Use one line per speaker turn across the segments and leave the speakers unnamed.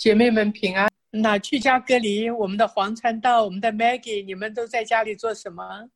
姐妹们平安。那居家隔离，我们的黄传道，我们的 Maggie， 你们都在家里做什么？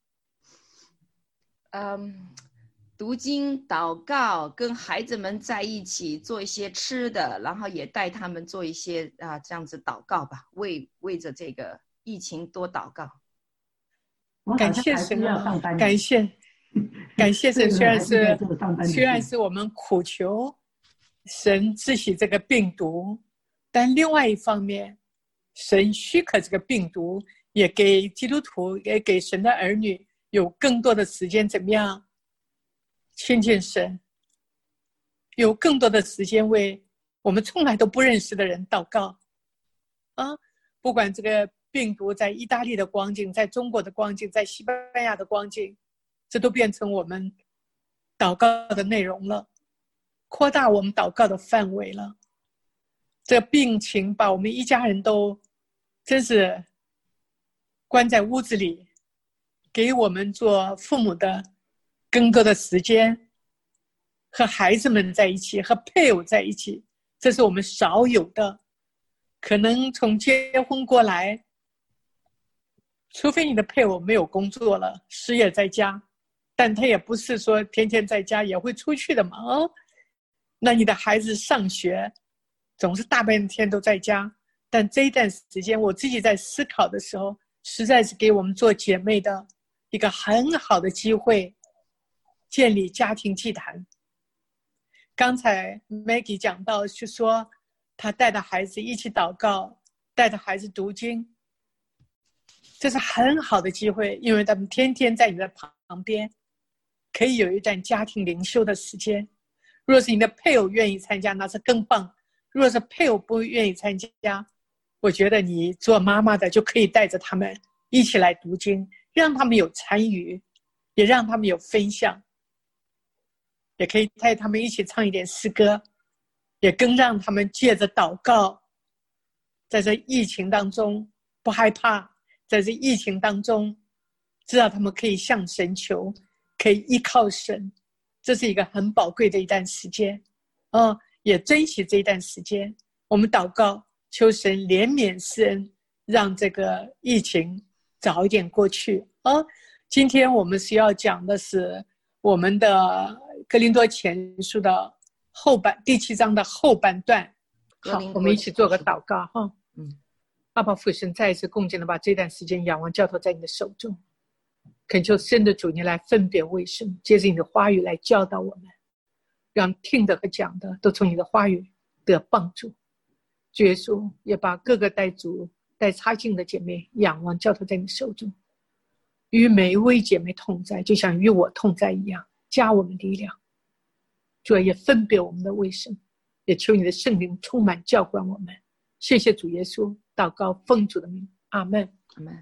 读经、祷告，跟孩子们在一起做一些吃的，然后也带他们做一些这样子祷告吧，为着这个疫情多祷告。
感谢神啊！感谢神，虽然是我们苦求神治洗这个病毒，但另外一方面，神许可这个病毒也给基督徒，也给神的儿女有更多的时间，怎么样亲近神，有更多的时间为我们从来都不认识的人祷告啊！不管这个病毒在意大利的光景，在中国的光景，在西班牙的光景，这都变成我们祷告的内容了，扩大我们祷告的范围了。这病情把我们一家人都真是关在屋子里，给我们做父母的更多的时间，和孩子们在一起，和配偶在一起，这是我们少有的。可能从结婚过来，除非你的配偶没有工作了，失业在家，但他也不是说天天在家，也会出去的嘛。那你的孩子上学，总是大半天都在家。但这一段时间，我自己在思考的时候，实在是给我们做姐妹的一个很好的机会，建立家庭祭坛。刚才 Maggie 讲到是说，她带着孩子一起祷告，带着孩子读经，这是很好的机会，因为他们天天在你的旁边，可以有一段家庭灵修的时间。若是你的配偶愿意参加，那是更棒。若是配偶不愿意参加，我觉得你做妈妈的就可以带着他们一起来读经，让他们有参与，也让他们有分享，也可以带他们一起唱一点诗歌，也更让他们借着祷告，在这疫情当中不害怕，在这疫情当中知道他们可以向神求，可以依靠神，这是一个很宝贵的一段时间。也珍惜这一段时间，我们祷告求神怜悯施恩，让这个疫情早一点过去。今天我们需要讲的是我们的哥林多前书的后半第7章的后半段。好，我们一起做个祷告哈。阿爸父神，再一次恭敬的把这段时间仰望交托在你的手中，恳求神的主你来分别为圣，借着你的话语来教导我们，让听的和讲的都从你的话语得帮助。主耶稣，也把各个带主带差劲的姐妹仰望交托在你手中，与每一位姐妹同在，就像与我同在一样，加我们力量。主也分别我们的卫生，也求你的圣灵充满教管我们。谢谢主耶稣，祷告奉主的名，阿们，
阿们。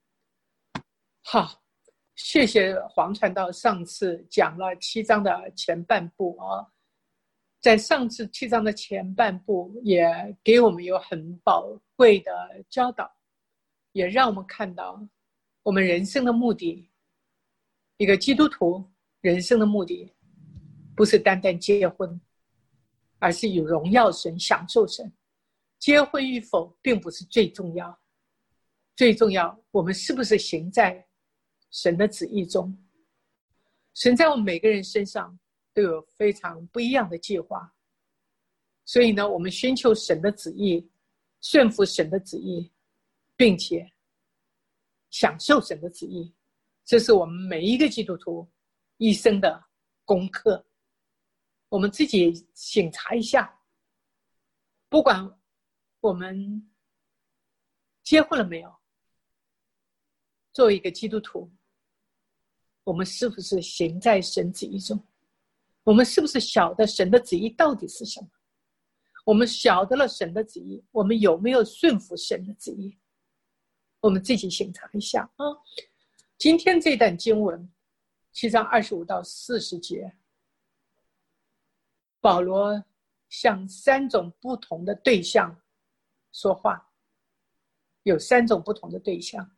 好，谢谢黄传道上次讲了7章的前半部在上次7章的前半部也给我们有很宝贵的教导，也让我们看到我们人生的目的，一个基督徒人生的目的不是单单结婚，而是有荣耀神，享受神。结婚与否并不是最重要，最重要我们是不是行在神的旨意中。神在我们每个人身上都有非常不一样的计划，所以呢，我们寻求神的旨意，顺服神的旨意，并且享受神的旨意，这是我们每一个基督徒一生的功课。我们自己省察一下，不管我们结婚了没有，作为一个基督徒，我们是不是行在神旨意中？我们是不是晓得神的旨意到底是什么？我们晓得了神的旨意，我们有没有顺服神的旨意？我们自己省察一下今天这段经文7章25到40节，保罗向3种不同的对象说话，有3种不同的对象。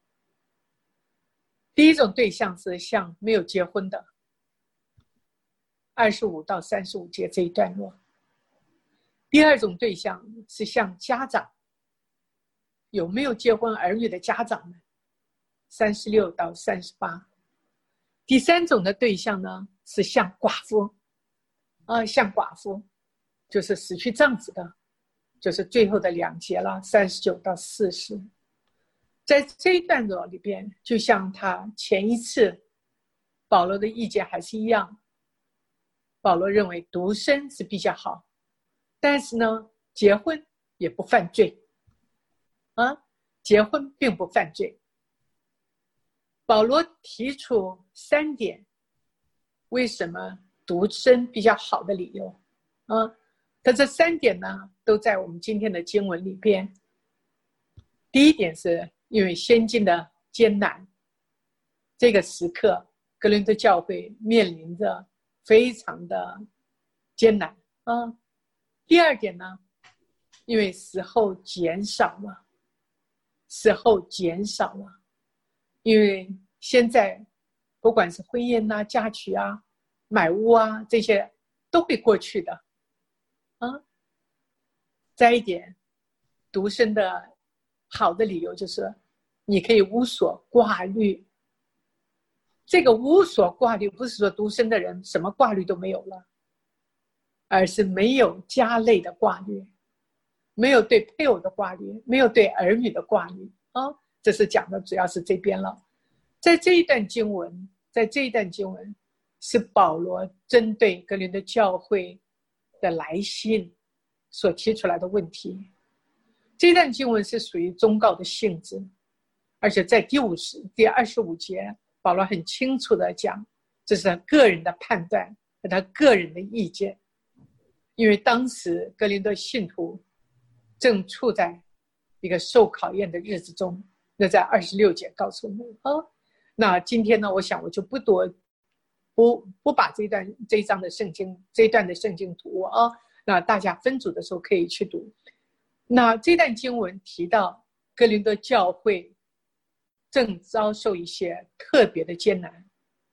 第一种对象是向没有结婚的，25到35节这一段落。 第二种对象是像家长，有没有结婚儿女的家长们，36到38。第三种的对象呢，是像寡妇，像寡妇，就是死去丈夫的，就是最后的2节了，39到40。在这一段落里边，就像他前一次保罗的意见还是一样，保罗认为独身是比较好，但是呢，结婚也不犯罪，结婚并不犯罪。保罗提出3点，为什么独身比较好的理由，他这3点呢，都在我们今天的经文里边。第一点是因为先进的艰难，这个时刻哥林多教会面临着非常的艰难。第二点呢，因为时候减少了，因为现在不管是婚姻啊、嫁娶啊、买屋啊，这些都会过去的。再一点，独身的好的理由就是你可以无所挂虑。这个无所挂虑不是说独身的人什么挂虑都没有了，而是没有家累的挂虑，没有对配偶的挂虑，没有对儿女的挂虑。这是讲的主要是这边了。在这一段经文是保罗针对哥林多教会的来信所提出来的问题。这段经文是属于忠告的性质，而且在第25节，保罗很清楚地讲，这是他个人的判断和他个人的意见。因为当时哥林多信徒正处在一个受考验的日子中，那在26节告诉我们。那今天呢，我想我就不把这一段的圣经读那大家分组的时候可以去读。那这段经文提到哥林多教会正遭受一些特别的艰难，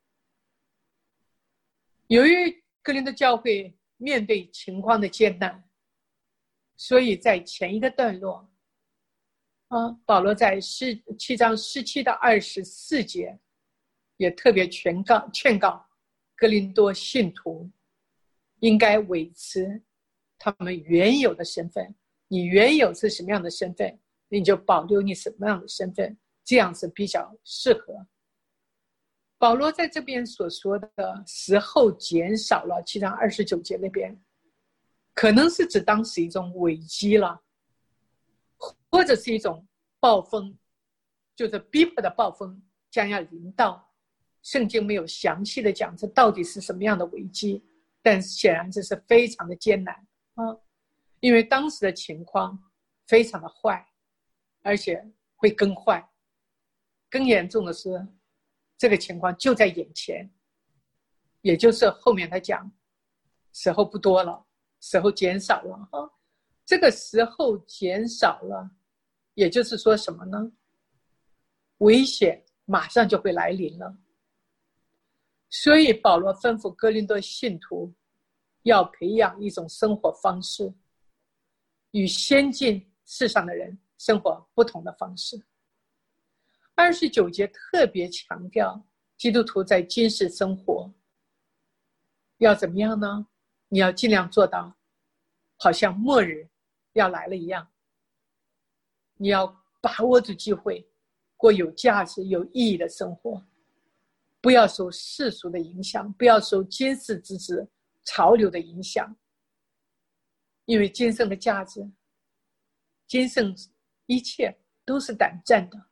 由于哥林多教会面对情况的艰难，所以在前一个段落保罗在7章17到24节也特别劝告哥林多信徒应该维持他们原有的身份。你原有是什么样的身份，你就保留你什么样的身份，这样是比较适合。保罗在这边所说的时候减少了，7章29节那边可能是指当时一种危机了，或者是一种暴风，就是逼迫的暴风将要临到。圣经没有详细的讲这到底是什么样的危机，但显然这是非常的艰难因为当时的情况非常的坏，而且会更坏。更严重的是，这个情况就在眼前，也就是后面他讲时候不多了，时候减少了这个时候减少了，也就是说什么呢？危险马上就会来临了。所以保罗吩咐哥林多信徒要培养一种生活方式，与先进世上的人生活不同的方式。29节特别强调基督徒在今世生活要怎么样呢？你要尽量做到好像末日要来了一样，你要把握住机会，过有价值有意义的生活，不要受世俗的影响，不要受今世之子潮流的影响。因为今生的价值，今生一切都是短暂的，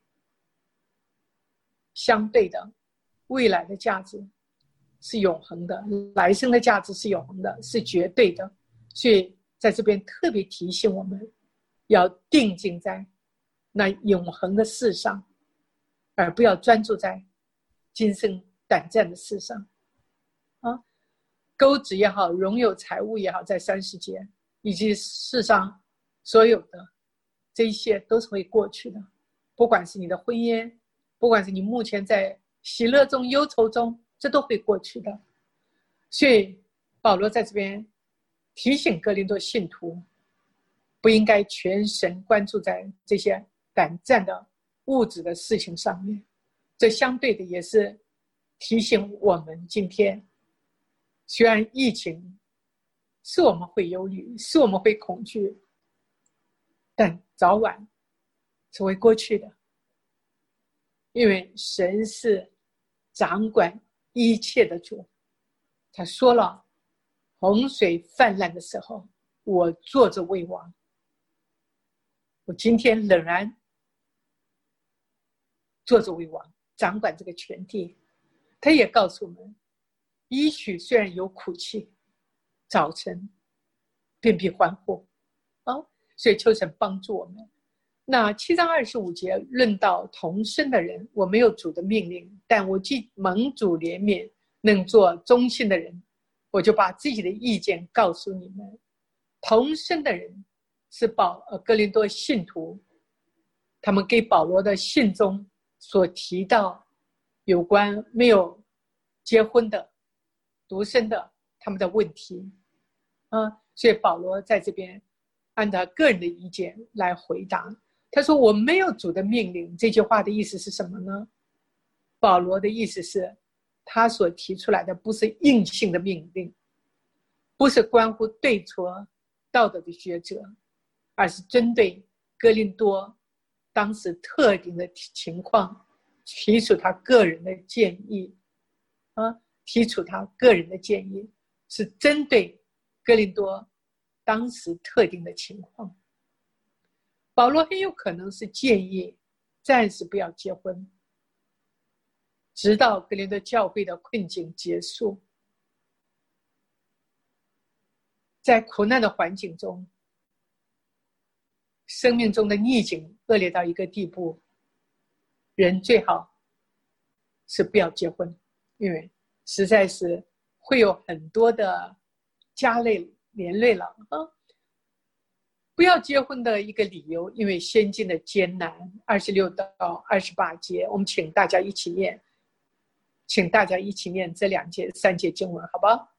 相对的未来的价值是永恒的，来生的价值是永恒的，是绝对的。所以在这边特别提醒我们要定睛在那永恒的事上，而不要专注在今生短暂的事上钩子也好，荣有财物也好，在30节以及世上所有的这一些都是会过去的。不管是你的婚姻，不管是你目前在喜乐中忧愁中，这都会过去的。所以保罗在这边提醒哥林多信徒不应该全神贯注在这些短暂的物质的事情上面。这相对的也是提醒我们，今天虽然疫情是我们会忧虑，是我们会恐惧，但早晚是会过去的，因为神是掌管一切的主。他说了，洪水泛滥的时候，我坐着为王。我今天仍然坐着为王，掌管这个全地。他也告诉我们，也许虽然有苦气，早晨便必欢呼。所以求神帮助我们。那7章25节论到同生的人，我没有主的命令，但我既蒙主怜悯，能做忠心的人，我就把自己的意见告诉你们。同生的人是哥林多信徒，他们给保罗的信中所提到有关没有结婚的独生的他们的问题。所以保罗在这边按照个人的意见来回答。他说我没有主的命令，这句话的意思是什么呢？保罗的意思是，他所提出来的不是硬性的命令，不是关乎对错道德的抉择，而是针对哥林多当时特定的情况提出他个人的建议。提出他个人的建议是针对哥林多当时特定的情况。保罗很有可能是建议暂时不要结婚，直到哥林多教会的困境结束。在苦难的环境中，生命中的逆境恶劣到一个地步，人最好是不要结婚，因为实在是会有很多的家累连累了。不要结婚的一个理由，因为先进的艰难。26到28节，我们请大家一起念，这3节经文，好不好？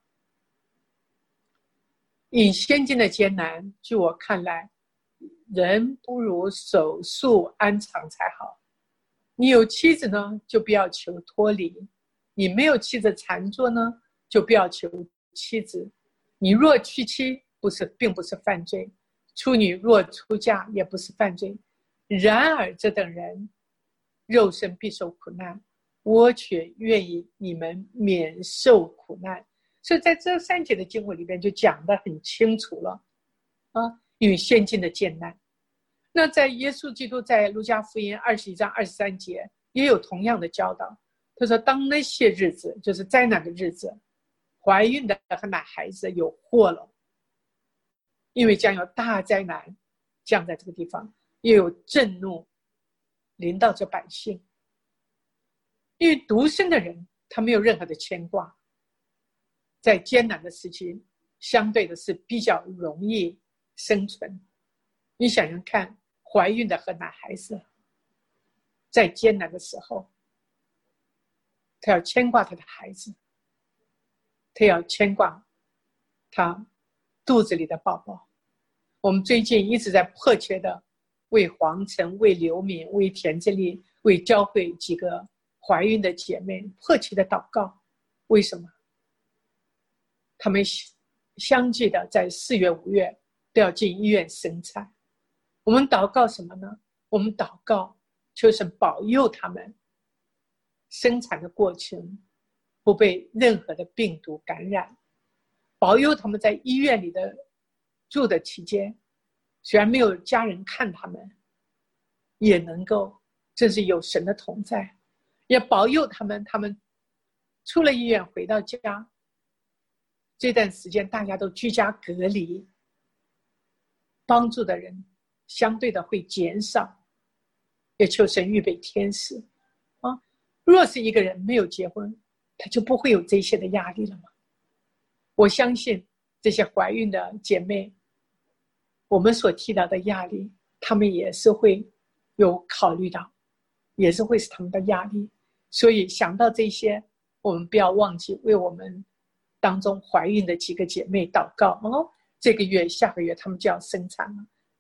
因先进的艰难，据我看来，人不如守束安常才好。你有妻子呢，就不要求脱离；你没有妻子缠着呢，就不要求妻子。你若娶妻，并不是犯罪；处女若出嫁，也不是犯罪。然而这等人肉身必受苦难，我却愿意你们免受苦难。所以在这3节的经文里面就讲得很清楚了。因为先进的艰难。那在耶稣基督在路加福音21章23节也有同样的教导。他说当那些日子，就是灾难的日子，怀孕的和奶孩子有祸了，因为将有大灾难降在这个地方，又有震怒临到这百姓。因为独生的人他没有任何的牵挂，在艰难的时期相对的是比较容易生存。你想想看，怀孕的和奶孩子在艰难的时候，他要牵挂他的孩子，他要牵挂他肚子里的宝宝。我们最近一直在迫切的为黄晨、为刘敏、为田志丽、为教会几个怀孕的姐妹迫切的祷告。为什么？他们相继的在4月、5月都要进医院生产。我们祷告什么呢？我们祷告求神保佑他们生产的过程不被任何的病毒感染，保佑他们在医院里的住的期间，虽然没有家人看他们，也能够这是有神的同在，也保佑他们出了医院回到家，这段时间大家都居家隔离，帮助的人相对的会减少，也求神预备天使。若是一个人没有结婚，他就不会有这些的压力了吗？我相信这些怀孕的姐妹，我们所提到的压力，他们也是会有考虑到，也是会是他们的压力。所以想到这些，我们不要忘记为我们当中怀孕的几个姐妹祷告。这个月、下个月他们就要生产了，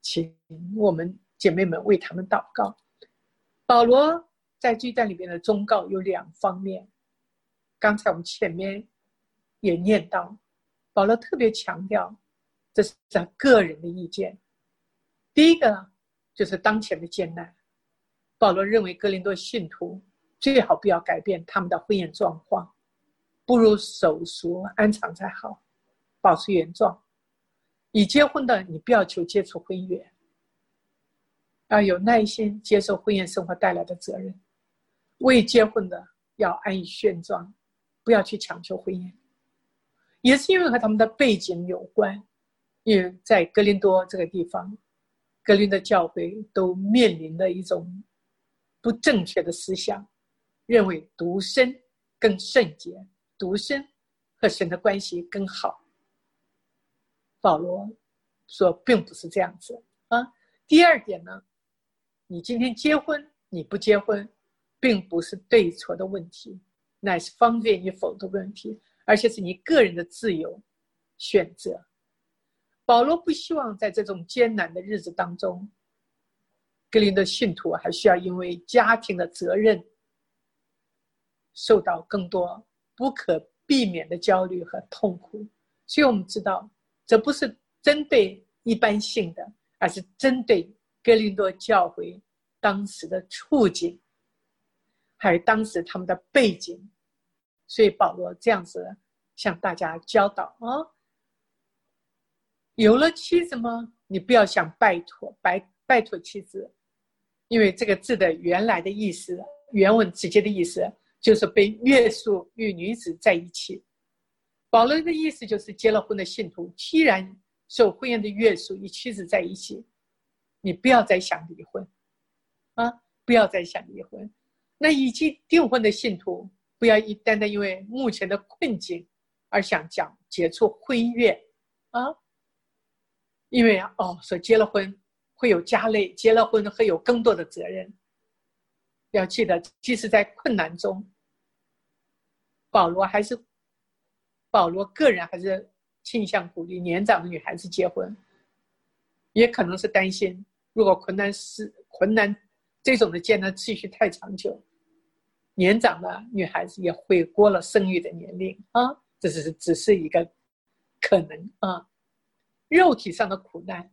请我们姐妹们为他们祷告。保罗在这一段里面的忠告有2方面，刚才我们前面也念到，保罗特别强调这是他个人的意见。第一个就是当前的艰难，保罗认为哥林多信徒最好不要改变他们的婚姻状况，不如守俗安常才好，保持原状。已结婚的你不要求接触婚约，要有耐心接受婚姻生活带来的责任。未结婚的要安于现状，不要去强求婚姻。也是因为和他们的背景有关，因为在哥林多这个地方，哥林多教会都面临了一种不正确的思想，认为独身更圣洁，独身和神的关系更好。保罗说并不是这样子啊。第二点呢，你今天结婚你不结婚并不是对错的问题，乃是方便与否的问题，而且是你个人的自由选择。保罗不希望在这种艰难的日子当中，哥林多信徒还需要因为家庭的责任受到更多不可避免的焦虑和痛苦。所以我们知道这不是针对一般性的，而是针对哥林多教会当时的处境，还有当时他们的背景。所以保罗这样子向大家教导啊，有了妻子吗？你不要想拜托妻子，因为这个字的原来的意思，原文直接的意思就是被约束与女子在一起。保罗的意思就是结了婚的信徒既然受婚姻的约束与妻子在一起，你不要再想离婚啊，不要再想离婚。那已经订婚的信徒不要单单因为目前的困境而想解除婚约啊，因为说结了婚会有家累，结了婚会有更多的责任。要记得即使在困难中，保罗个人还是倾向鼓励年长的女孩子结婚，也可能是担心如果困难这种的艰难持续太长久，年长的女孩子也会过了生育的年龄啊，这只是一个可能啊。肉体上的苦难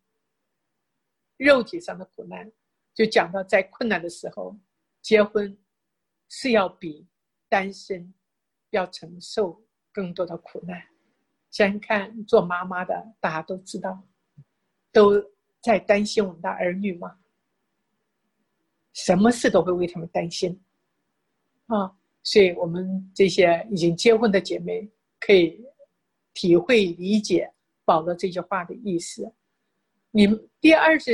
就讲到在困难的时候，结婚是要比单身要承受更多的苦难。想看做妈妈的大家都知道，都在担心我们的儿女嘛，什么事都会为他们担心啊。所以我们这些已经结婚的姐妹可以体会理解保罗这句话的意思。你们第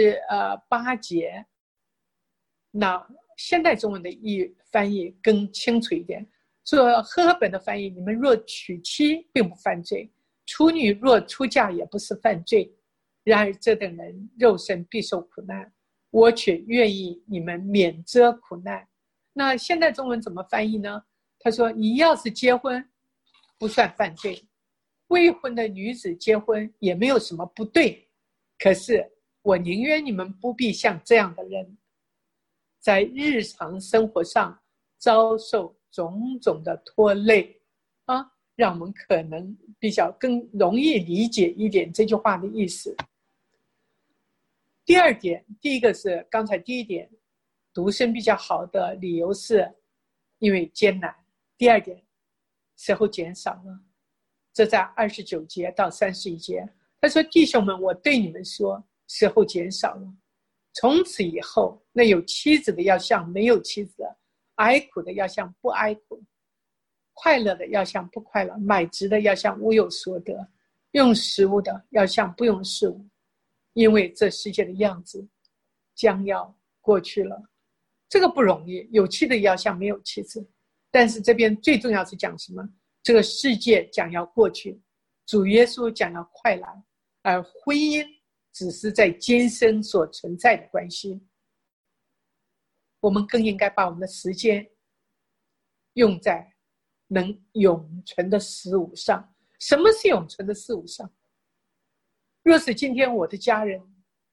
28节，那现代中文的翻译更清楚一点，说和合本的翻译，你们若娶妻并不犯罪，处女若出嫁也不是犯罪，然而这等人肉身必受苦难，我却愿意你们免遮苦难。那现代中文怎么翻译呢？他说你要是结婚不算犯罪，未婚的女子结婚也没有什么不对，可是我宁愿你们不必像这样的人在日常生活上遭受种种的拖累啊，让我们可能比较更容易理解一点这句话的意思。第二点，第一个是刚才第一点，独身比较好的理由是因为艰难。第二点，时候减少了，这在29节到31节，他说弟兄们，我对你们说，时候减少了，从此以后，那有妻子的要像没有妻子的，哀苦的要像不哀苦，快乐的要像不快乐，买直的要像无有所得，用食物的要像不用食物，因为这世界的样子将要过去了。这个不容易，有妻的要像没有妻子，但是这边最重要是讲什么？这个世界将要过去，主耶稣将要快来，而婚姻只是在今生所存在的关系。我们更应该把我们的时间用在能永存的事物上。什么是永存的事物上？若是今天我的家人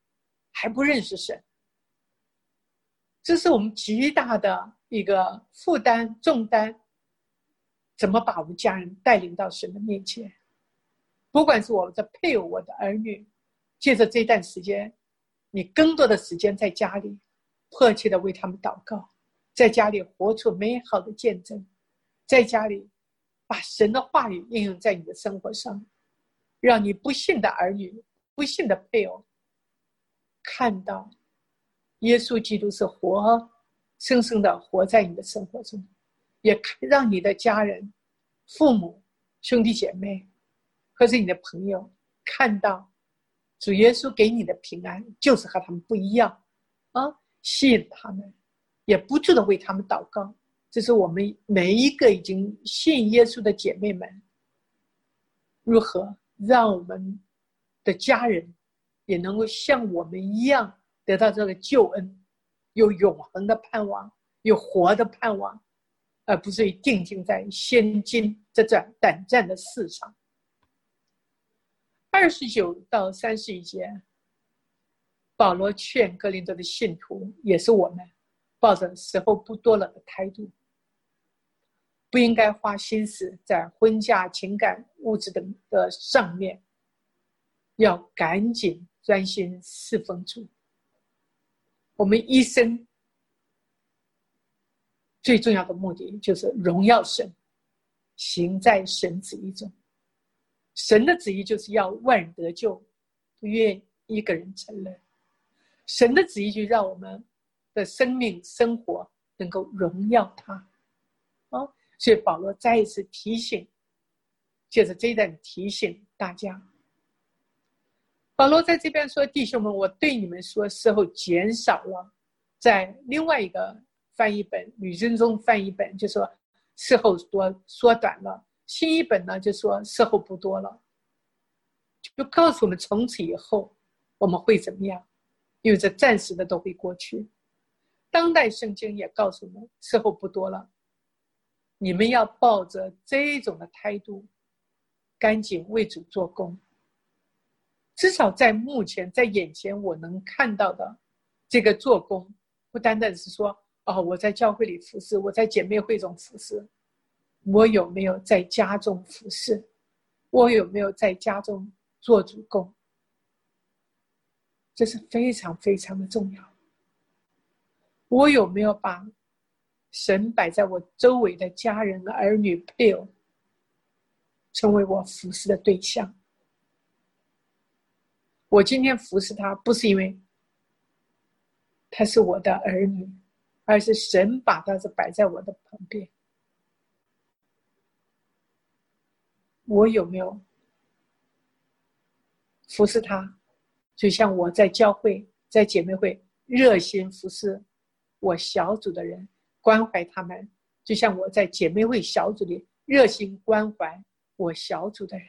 还不认识神。这是我们极大的一个负担重担，怎么把我们家人带领到神的面前？不管是我的配偶、我的儿女，借着这段时间，你更多的时间在家里迫切的为他们祷告，在家里活出美好的见证，在家里把神的话语应用在你的生活上，让你不信的儿女、不信的配偶看到耶稣基督是活生生的活在你的生活中，也让你的家人、父母、兄弟姐妹或者你的朋友看到主耶稣给你的平安就是和他们不一样吸引他们，也不住的为他们祷告。这是我们每一个已经信耶稣的姐妹们，如何让我们的家人也能够像我们一样得到这个救恩，有永恒的盼望，有活的盼望，而不是定睛在现今这短暂的世上。29到31节，保罗劝哥林多的信徒，也是我们，抱着时候不多了的态度，不应该花心思在婚嫁、情感、物质等的上面，要赶紧专心侍奉主。我们一生最重要的目的就是荣耀神，行在神旨意中。神的旨意就是要万人得救，不愿一个人沉沦。神的旨意就让我们的生命生活能够荣耀他所以保罗再一次提醒，借着这一段提醒大家。保罗在这边说，弟兄们，我对你们说，时候减少了。在另外一个翻译本，吕振中翻译本就说时候缩短了，新译本呢就说时候不多了，就告诉我们从此以后我们会怎么样，因为这暂时的都会过去。当代圣经也告诉我们时候不多了，你们要抱着这种的态度，赶紧为主做工。至少在目前在眼前我能看到的这个做工，不单单是说我在教会里服侍，我在姐妹会中服侍，我有没有在家中服侍，我有没有在家中做主工，这是非常非常的重要。我有没有把神摆在我周围的家人、儿女、配偶成为我服侍的对象？我今天服侍他，不是因为他是我的儿女，而是神把他是摆在我的旁边。我有没有服侍他？就像我在教会、在姐妹会热心服侍我小组的人，关怀他们，就像我在姐妹会小组里热心关怀我小组的人。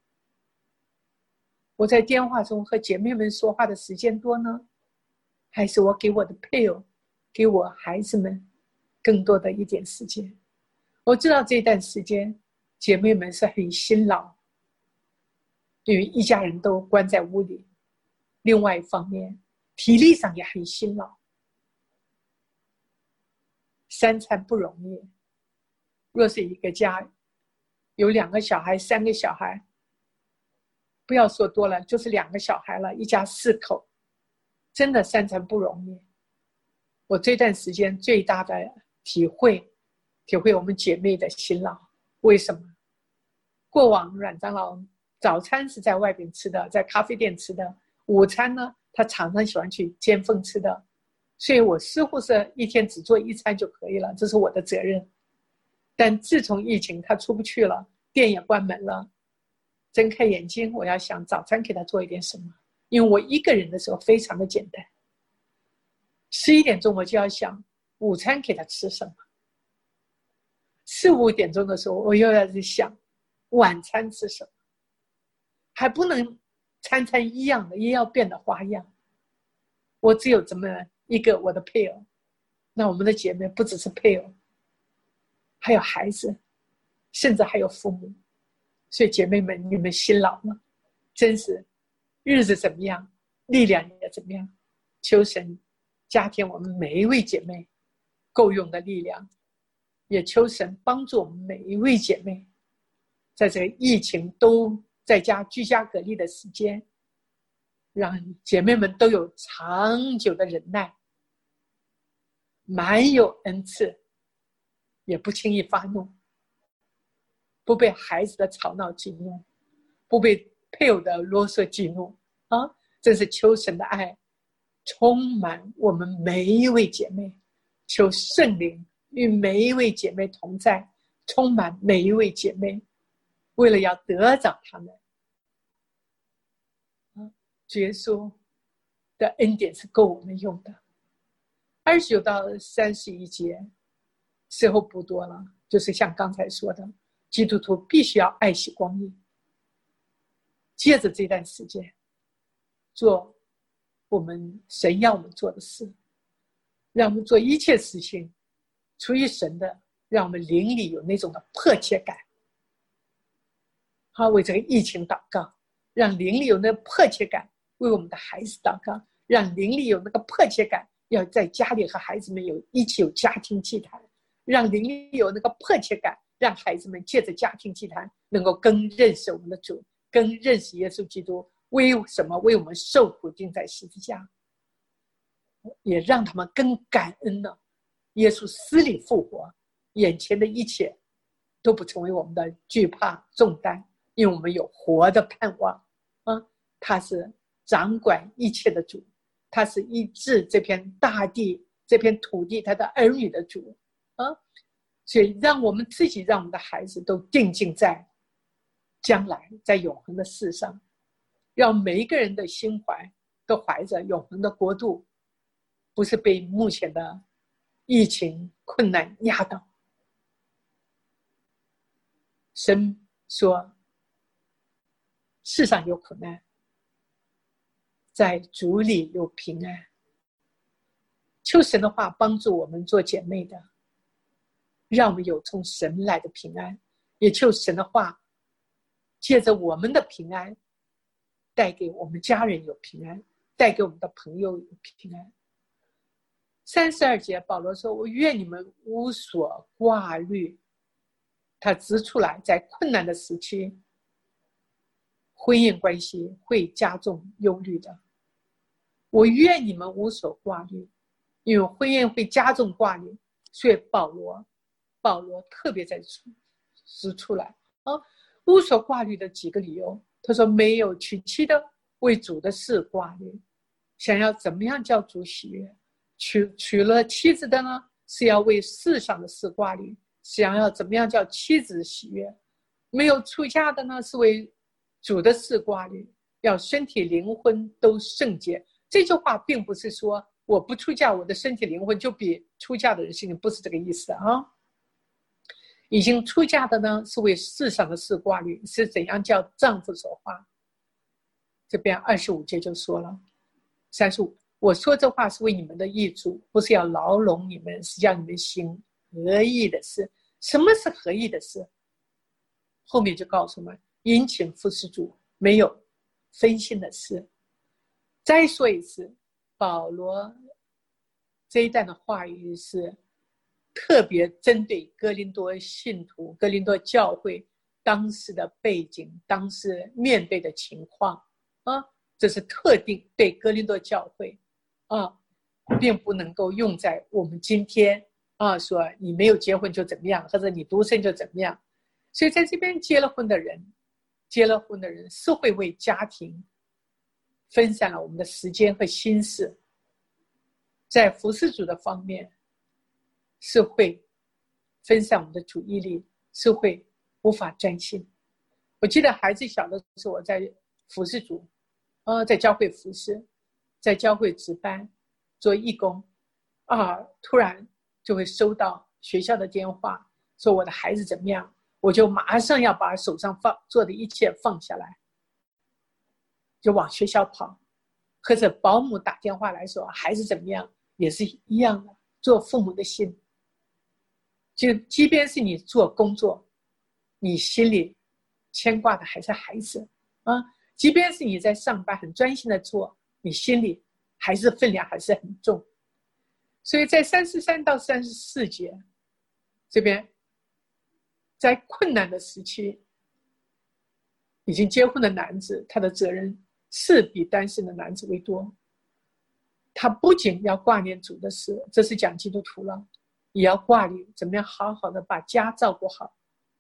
我在电话中和姐妹们说话的时间多呢，还是我给我的配偶、给我孩子们更多的一点时间？我知道这段时间姐妹们是很辛劳，因为一家人都关在屋里，另外一方面体力上也很辛劳，三餐不容易。若是一个家有2个小孩、3个小孩，不要说多了，就是2个小孩了，一家4口，真的三餐不容易。我这段时间最大的体会我们姐妹的辛劳。为什么？过往阮长老早餐是在外边吃的，在咖啡店吃的，午餐呢他常常喜欢去尖峰吃的，所以我似乎是一天只做1餐就可以了，这是我的责任。但自从疫情他出不去了，店也关门了，睁开眼睛我要想早餐给他做一点什么，因为我一个人的时候非常的简单。11点钟我就要想午餐给他吃什么，4、5点钟的时候我又要去想晚餐吃什么，还不能餐餐一样的，也要变得花样。我只有这么一个我的配偶，那我们的姐妹不只是配偶，还有孩子，甚至还有父母。所以姐妹们，你们辛劳了，真是日子怎么样，力量也怎么样。 求神加添我们每一位姐妹够用的力量，也求神帮助我们每一位姐妹，在这个疫情都在家居家隔离的时间，让姐妹们都有长久的忍耐，满有恩赐，也不轻易发怒，不被孩子的吵闹激怒，不被配偶的啰嗦激怒啊！真是求神的爱充满我们每一位姐妹，求圣灵与每一位姐妹同在，充满每一位姐妹，为了要得着他们。主耶稣的恩典是够我们用的。29到31节时候不多了，就是像刚才说的，基督徒必须要爱惜光阴，借着这段时间做我们神要我们做的事，让我们做一切事情出于神的，让我们灵里有那种的迫切感。好，为这个疫情祷告，让灵里有那个迫切感，为我们的孩子祷告，让灵里有那个迫切感，要在家里和孩子们一起有家庭祭坛，让灵里有那个迫切感，让孩子们借着家庭祭坛能够更认识我们的主，更认识耶稣基督为什么为我们受苦钉在十字架，也让他们更感恩了耶稣死里复活，眼前的一切都不成为我们的惧怕重担，因为我们有活的盼望他是掌管一切的主，他是医治这片大地这片土地他的儿女的主所以让我们自己让我们的孩子都定睛在将来在永恒的事上，让每一个人的心怀都怀着永恒的国度，不是被目前的疫情困难压倒。神说世上有苦难，在主里有平安。求神的话帮助我们做姐妹的，让我们有从神来的平安，也求神的话借着我们的平安带给我们家人有平安，带给我们的朋友有平安。32节保罗说，我愿你们无所挂虑。他指出来在困难的时期婚姻关系会加重忧虑的，我愿你们无所挂虑，因为婚姻会加重挂虑，所以保罗特别在指出来无所挂虑的几个理由。他说，没有娶妻的为主的事挂虑，想要怎么样叫主喜悦；娶了妻子的呢，是要为世上的事挂虑，想要怎么样叫妻子喜悦；没有出嫁的呢，是为主的事挂虑，要身体灵魂都圣洁。这句话并不是说我不出嫁，我的身体灵魂就比出嫁的人心里，不是这个意思已经出嫁的呢，是为世上的事挂虑，是怎样叫丈夫说话。这边25节就说了，35，我说这话是为你们的益处，不是要牢笼你们，是叫你们行合意的事。什么是合意的事？后面就告诉我们，殷勤服侍主，没有分心的事。再说一次，保罗这一段的话语是特别针对哥林多信徒、哥林多教会当时的背景，当时面对的情况这是特定对哥林多教会并不能够用在我们今天说你没有结婚就怎么样，或者你独身就怎么样。所以在这边结了婚的人是会为家庭分散了我们的时间和心思，在服侍主的方面是会分散我们的注意力，是会无法专心。我记得孩子小的时候，我在服侍主在教会服侍，在教会值班做义工突然就会收到学校的电话，说我的孩子怎么样，我就马上要把手上做的一切放下来，就往学校跑。或者保姆打电话来说孩子怎么样，也是一样的，做父母的心，就即便是你做工作，你心里牵挂的还是孩子即便是你在上班很专心的做，你心里还是分量还是很重。所以在33到34节这边，在困难的时期，已经结婚的男子，他的责任是比单身的男子为多。他不仅要挂念主的事，这是讲基督徒了，也要挂虑怎么样好好的把家照顾好。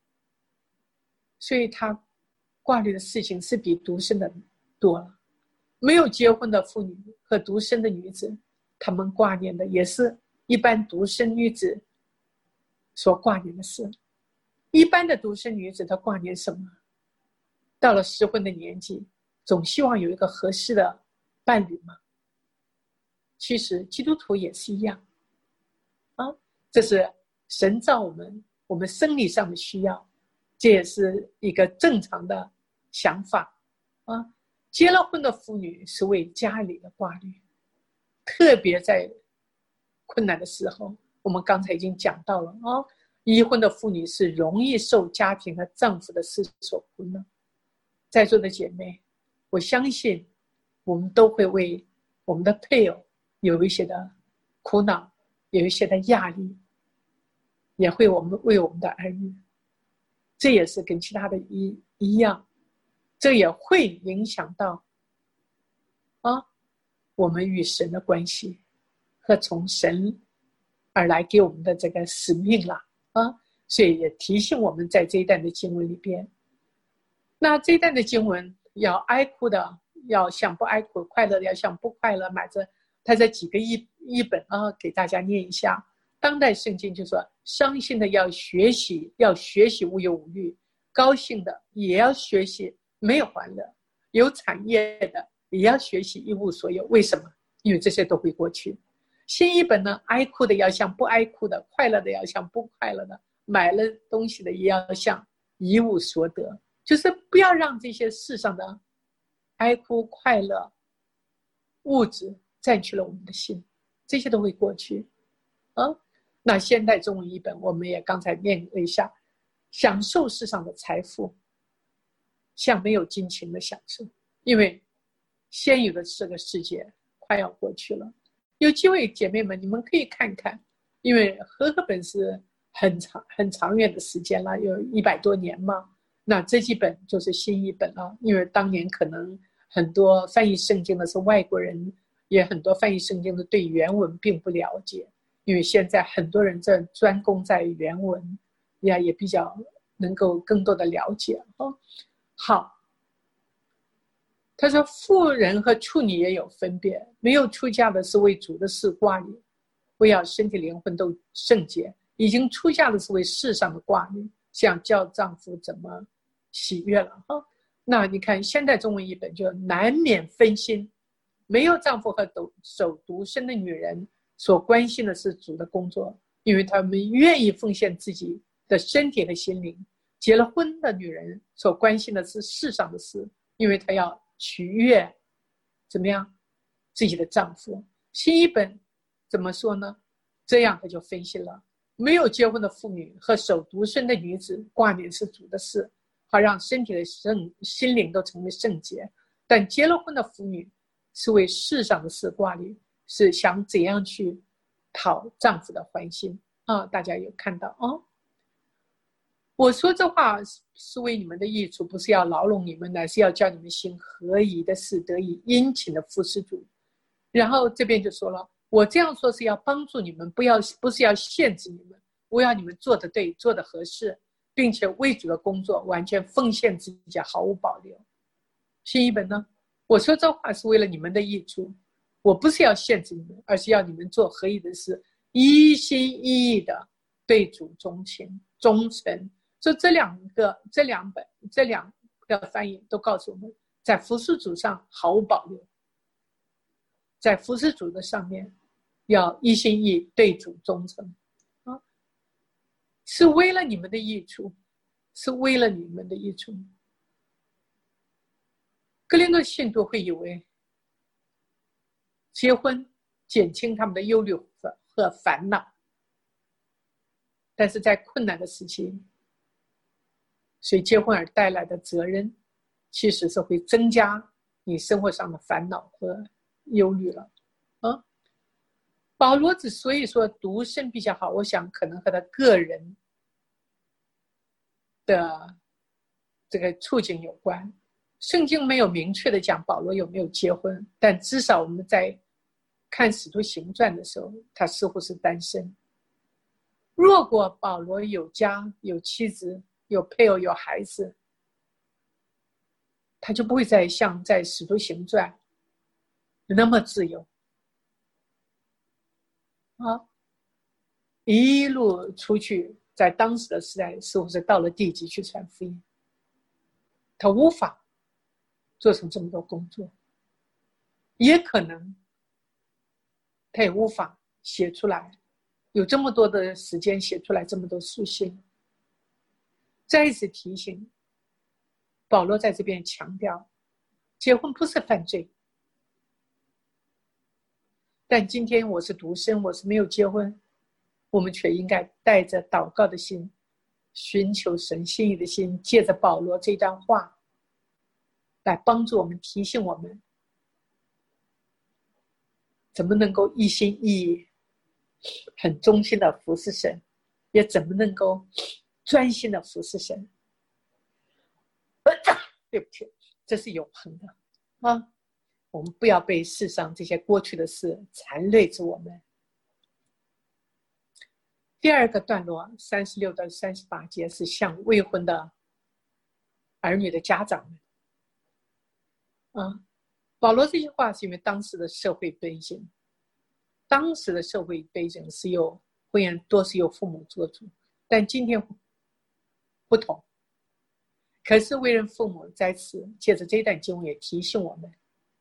所以他挂虑的事情是比独身的多了。没有结婚的妇女和独身的女子，他们挂念的也是一般独身女子所挂念的事。一般的独身女子她挂念什么？到了适婚的年纪，总希望有一个合适的伴侣嘛。其实基督徒也是一样这是神造我们生理上的需要，这也是一个正常的想法结了婚的妇女是为家里的挂虑，特别在困难的时候，我们刚才已经讲到了已婚的妇女是容易受家庭和丈夫的事所困的。在座的姐妹，我相信我们都会为我们的配偶有一些的苦恼，有一些的压力，也会为我们的儿女，这也是跟其他的一样，这也会影响到我们与神的关系和从神而来给我们的这个使命了所以也提醒我们在这一段的经文里边。那这一段的经文，要哀哭的要像不哀哭，快乐的要像不快乐，买着他这几个译本给大家念一下。当代圣经就说，伤心的要学习无忧无虑，高兴的也要学习没有欢乐，有产业的也要学习一无所有。为什么？因为这些都会过去。新译本呢，哀哭的要像不哀哭的，快乐的要像不快乐的，买了东西的也要像一无所得。就是不要让这些世上的哀哭、快乐、物质占据了我们的心，这些都会过去那现代中文译本我们也刚才念了一下，享受世上的财富像没有金钱的享受，因为现有的这个世界快要过去了。有机会姐妹们你们可以看看，因为和合本是很长远的时间了，有100多年嘛。那这几本就是新译本因为当年可能很多翻译圣经的是外国人，也很多翻译圣经的对原文并不了解，因为现在很多人在专攻在原文也比较能够更多的了解好，他说妇人和处女也有分别，没有出嫁的是为主的事挂虑，为要身体灵魂都圣洁；已经出嫁的是为世上的挂虑，想叫丈夫怎么喜悦了那你看现代中文译本就难免分心，没有丈夫和守独身的女人所关心的是主的工作，因为他们愿意奉献自己的身体和心灵。结了婚的女人所关心的是世上的事，因为她要取悦怎么样自己的丈夫。新译本怎么说呢？这样他就分析了，没有结婚的妇女和守独身的女子挂念是主的事，好让身体的心灵都成为圣洁。但结了婚的妇女是为世上的事挂虑，是想怎样去讨丈夫的欢心大家有看到我说这话是为你们的益处，不是要牢笼你们，乃是要叫你们行合宜的事，得以殷勤的服侍主。然后这边就说了，我这样说是要帮助你们，不是要限制你们，我要你们做得对，做得合适，并且为主的工作完全奉献自己，毫无保留。新译本呢，我说这话是为了你们的益处，我不是要限制你们，而是要你们做合宜的事，一心一意的对主忠诚。所以这两个翻译都告诉我们，在服侍主上毫无保留，在服侍主的上面要一心一意对主忠诚是为了你们的益处，是为了你们的益处。哥林多信徒会以为结婚减轻他们的忧虑和烦恼，但是在困难的时期，随结婚而带来的责任其实是会增加你生活上的烦恼和忧虑了啊。保罗之所以说独身比较好，我想可能和他个人的这个处境有关。圣经没有明确的讲保罗有没有结婚，但至少我们在看使徒行传的时候，他似乎是单身。如果保罗有家、有妻子、有配偶、有孩子，他就不会再像在使徒行传那么自由啊，一路出去，在当时的时代似乎是到了地极去传福音，他无法做成这么多工作，也可能他也无法写出来，有这么多的时间写出来这么多书信。再一次提醒，保罗在这边强调，结婚不是犯罪，但今天我是独身，我是没有结婚，我们却应该带着祷告的心，寻求神心意的心，借着保罗这段话来帮助我们，提醒我们怎么能够一心一意很忠心的服侍神，也怎么能够专心的服侍神。对不起，这是永恒的啊！我们不要被世上这些过去的事缠累着我们。第二个段落36到38节是向未婚的儿女的家长们啊。保罗这句话是因为当时的社会背景，当时的社会背景是由婚姻多是由父母做主，但今天不同。可是为人父母在此借着这段经文也提醒我们，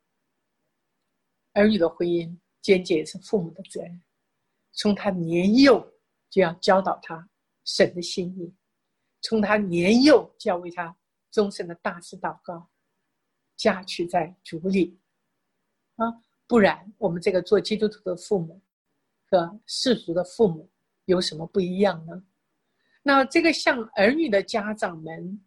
儿女的婚姻间接也是父母的责任，从他年幼就要教导他神的心意，从他年幼就要为他终身的大事祷告，嫁娶在主里啊，不然我们这个做基督徒的父母和世俗的父母有什么不一样呢？那这个向儿女的家长们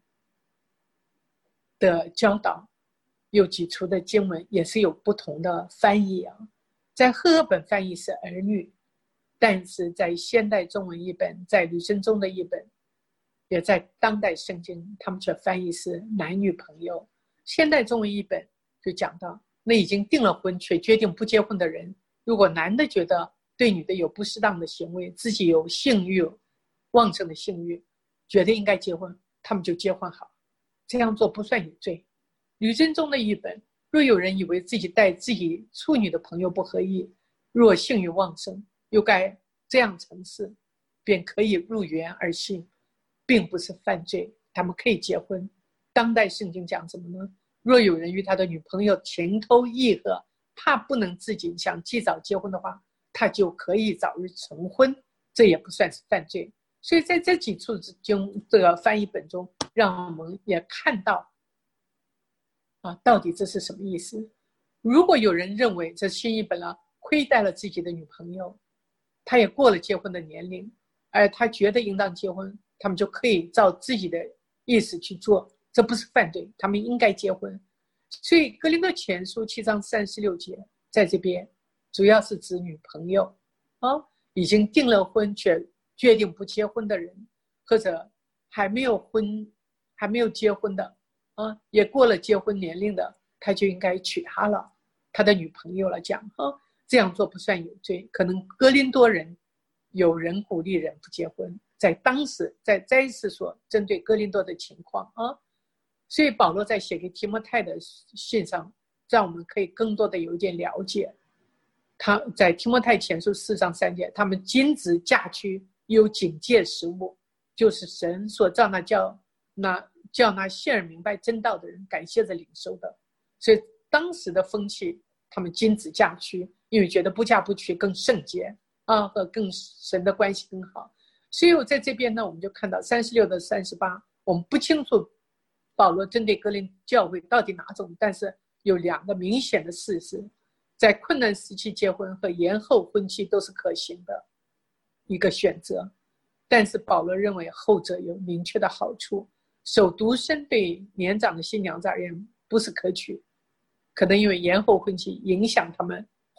的教导有几处的经文也是有不同的翻译啊。在赫尔本翻译是儿女，但是在现代中文译本，在吕振中的译本，也在当代圣经，他们却翻译是男女朋友。现代中文译本就讲到，那已经订了婚却决定不结婚的人，如果男的觉得对女的有不适当的行为，自己有性欲旺盛的性欲，觉得应该结婚，他们就结婚好，这样做不算有罪。吕振中的译本，若有人以为自己待自己处女的朋友不合意，若性欲旺盛，又该这样成事，便可以入园而行，并不是犯罪，他们可以结婚。当代圣经讲什么呢？若有人与他的女朋友情投意合，怕不能自己想及早结婚的话，他就可以早日成婚，这也不算是犯罪。所以在这几处经这个翻译本中，让我们也看到到底这是什么意思。如果有人认为这新译本亏待了自己的女朋友，他也过了结婚的年龄，而他觉得应当结婚，他们就可以照自己的意思去做，这不是犯罪，他们应该结婚。所以哥林多前书7章36节在这边主要是指女朋友已经订了婚却决定不结婚的人，或者还没有结婚的也过了结婚年龄的，他就应该娶她了，他的女朋友了讲这样做不算有罪。可能哥林多人有人鼓励人不结婚，在当时在再一次说针对哥林多的情况所以保罗在写给提摩太的信上，让我们可以更多的有一点了解。他在提摩太前书4章3节，他们禁止嫁娶有警戒食物，就是神所造叫那信而明白真道的人感谢着领受的。所以当时的风气，他们禁止嫁娶，因为觉得不嫁不娶更圣洁和更神的关系更好。所以我在这边呢，我们就看到36到38，我们不清楚保罗针对哥林教会到底哪种，但是有2个明显的事实，在困难时期结婚和延后婚期都是可行的一个选择，但是保罗认为后者有明确的好处。守独身对年长的新娘子而言不是可取，可能因为延后婚期影响他们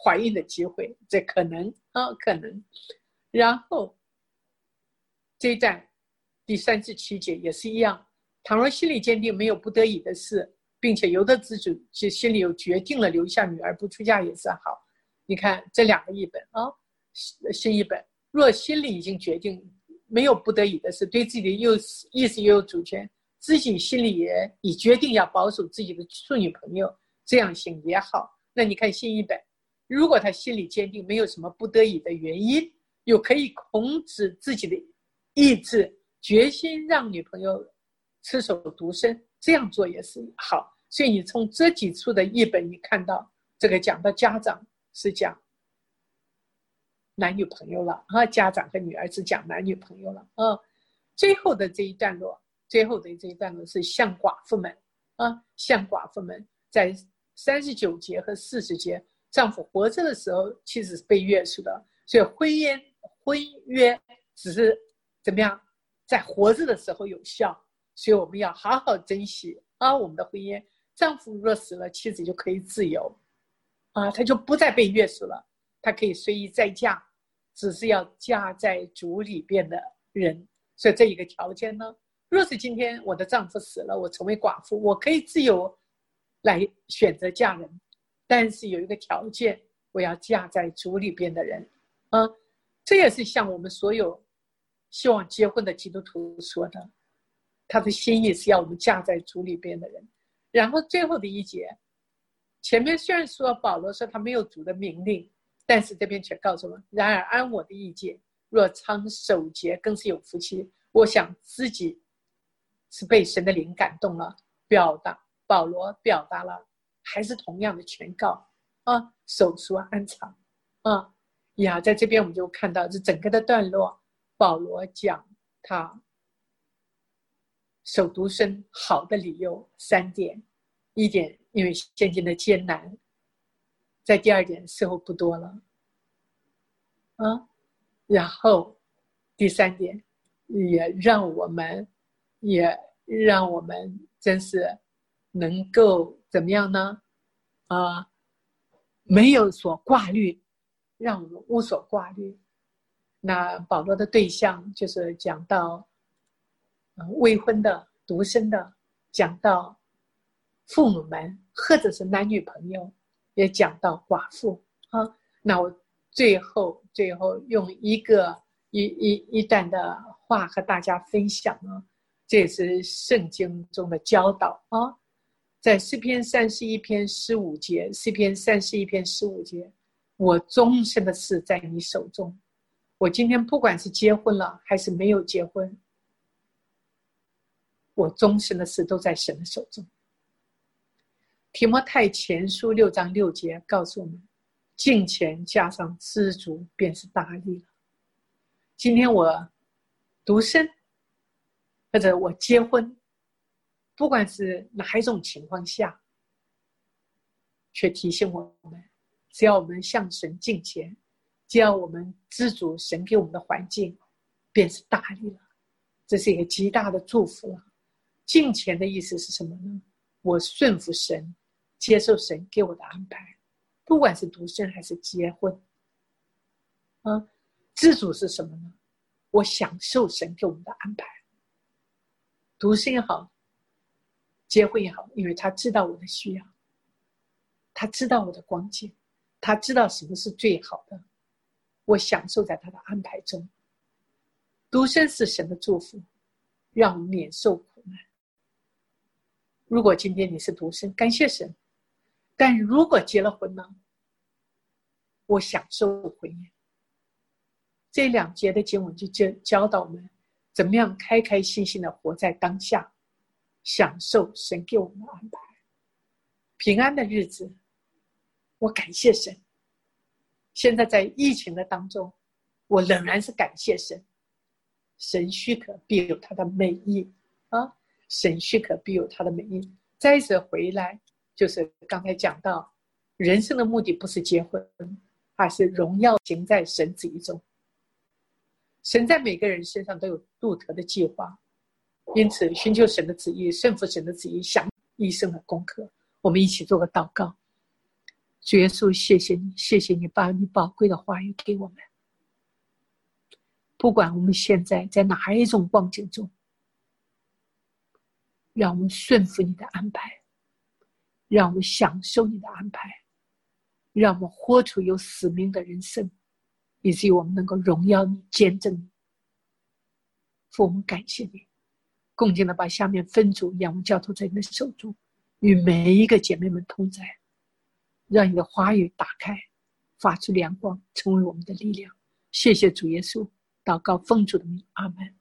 怀孕的机会，这可能可能。然后这一段第37节也是一样，倘若心里坚定没有不得已的事，并且由得自主，就心里有决定了留下女儿不出嫁也是好。你看这两个译本新译本，若心里已经决定没有不得已的事，对自己的意思又有主权，自己心里也已决定要保守自己的处女朋友，这样行也好。那你看新译本，如果他心里坚定没有什么不得已的原因，又可以控制自己的意志，决心让女朋友持守独身，这样做也是好。所以你从这几处的译本，你看到这个讲到家长是讲男女朋友了家长和女儿是讲男女朋友了最后的这一段落是向寡妇们向寡妇们在39节和40节，丈夫活着的时候妻子是被约束的，所以婚约只是怎么样在活着的时候有效，所以我们要好好珍惜我们的婚约。丈夫若死了，妻子就可以自由她就不再被约束了，她可以随意再嫁，只是要嫁在主里边的人。所以这一个条件呢，若是今天我的丈夫死了，我成为寡妇，我可以自由来选择嫁人，但是有一个条件，我要嫁在主里边的人这也是向我们所有希望结婚的基督徒说的，他的心意是要我们嫁在主里边的人。然后最后的一节，前面虽然说保罗说他没有主的命令，但是这边却告诉我们，然而按我的意见，若常守节更是有福气。我想自己是被神的灵感动了，保罗表达了还是同样的劝告守赎安常在这边我们就看到这整个的段落，保罗讲他守独身好的理由3点。一点，因为现今的艰难；在第2点，时候不多了然后第3点，也让我们真是能够怎么样呢没有所挂虑，让我们无所挂虑。那保罗的对象就是讲到未婚的独身的，讲到父母们或者是男女朋友，也讲到寡妇那我最后用一段的话和大家分享这也是圣经中的教导在诗篇31篇15节，诗篇31篇15节，我终身的事在你手中。我今天不管是结婚了还是没有结婚，我终身的事都在神的手中。提摩太前书6章6节告诉我们，敬虔加上知足便是大利了。今天我独身或者我结婚，不管是哪一种情况下，却提醒我们，只要我们向神敬虔，只要我们知足神给我们的环境，便是大利了。这是一个极大的祝福了。敬虔的意思是什么呢？我顺服神，接受神给我的安排，不管是独身还是结婚知足是什么呢？我享受神给我们的安排，独身也好，结婚也好，因为他知道我的需要，他知道我的光景，他知道什么是最好的，我享受在他的安排中。独身是神的祝福，让我们免受苦难。如果今天你是独身，感谢神，但如果结了婚呢？我享受婚姻。这2节的经文就教导我们怎么样开开心心的活在当下，享受神给我们的安排。平安的日子，我感谢神。现在在疫情的当中，我仍然是感谢神。神许可必有他的美意神许可必有他的美意。再者回来，就是刚才讲到，人生的目的不是结婚，而是荣耀行在神旨意中。神在每个人身上都有独特的计划，因此寻求神的旨意，顺服神的旨意，想一生的功课。我们一起做个祷告。 主耶稣，谢谢你，谢谢你把你宝贵的话语给我们。不管我们现在在哪一种光景中，让我们顺服你的安排，让我们享受你的安排，让我们活出有使命的人生，以至于我们能够荣耀你，见证你。父，我们感谢你，恭敬的把下面分组仰望交托在你的手中，与每一个姐妹们同在，让你的话语打开，发出亮光，成为我们的力量。谢谢主耶稣，祷告奉主的名，阿们。